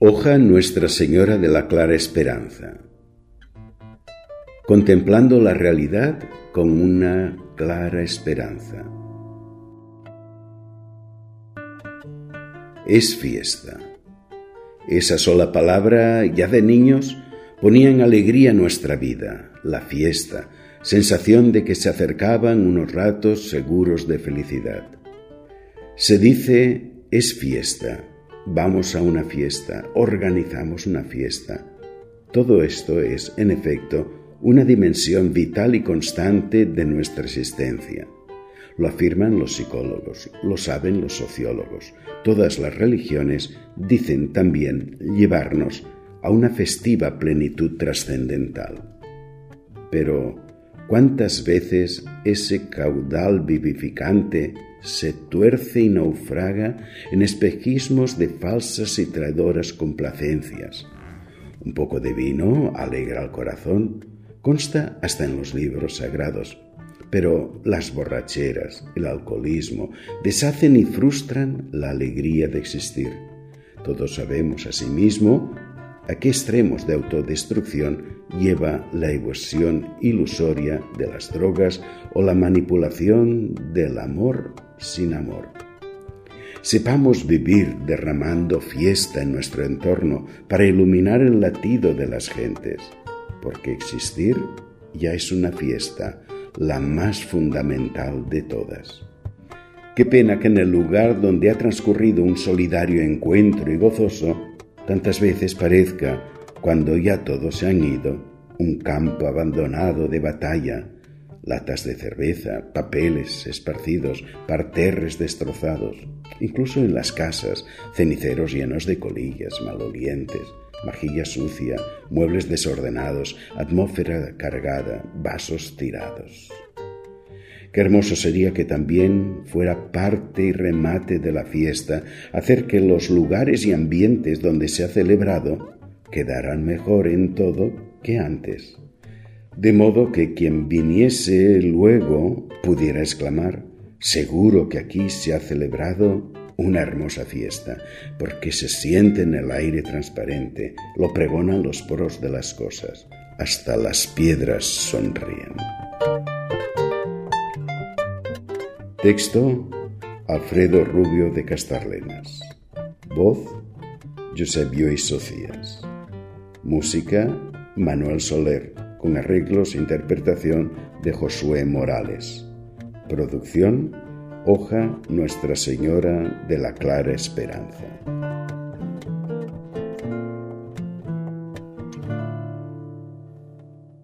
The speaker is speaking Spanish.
Hoja Nuestra Señora de la Clara Esperanza. Contemplando la realidad con una clara esperanza. Es fiesta. Esa sola palabra, ya de niños, ponía en alegría nuestra vida, la fiesta, sensación de que se acercaban unos ratos seguros de felicidad. Se dice, es fiesta. Vamos a una fiesta, organizamos una fiesta. Todo esto es, en efecto, una dimensión vital y constante de nuestra existencia. Lo afirman los psicólogos, lo saben los sociólogos. Todas las religiones dicen también llevarnos a una festiva plenitud trascendental. Pero, ¿cuántas veces ese caudal vivificante se tuerce y naufraga en espejismos de falsas y traidoras complacencias? Un poco de vino alegra al corazón, consta hasta en los libros sagrados, pero las borracheras, el alcoholismo, deshacen y frustran la alegría de existir. Todos sabemos asimismo a qué extremos de autodestrucción lleva la evasión ilusoria de las drogas o la manipulación del amor sin amor. Sepamos vivir derramando fiesta en nuestro entorno para iluminar el latido de las gentes, porque existir ya es una fiesta, la más fundamental de todas. Qué pena que en el lugar donde ha transcurrido un solidario encuentro y gozoso, tantas veces parezca, cuando ya todos se han ido, un campo abandonado de batalla, latas de cerveza, papeles esparcidos, parterres destrozados, incluso en las casas, ceniceros llenos de colillas malolientes, vajilla sucia, muebles desordenados, atmósfera cargada, vasos tirados. Qué hermoso sería que también fuera parte y remate de la fiesta, hacer que los lugares y ambientes donde se ha celebrado quedaran mejor en todo que antes. De modo que quien viniese luego pudiera exclamar, seguro que aquí se ha celebrado una hermosa fiesta, porque se siente en el aire transparente, lo pregonan los poros de las cosas, hasta las piedras sonríen. Texto: Alfredo Rubio de Castarlenas. Voz: Eusebio Isocías. Música: Manuel Soler, con arreglos e interpretación de Josué Morales. Producción: Hoja Nuestra Señora de la Clara Esperanza.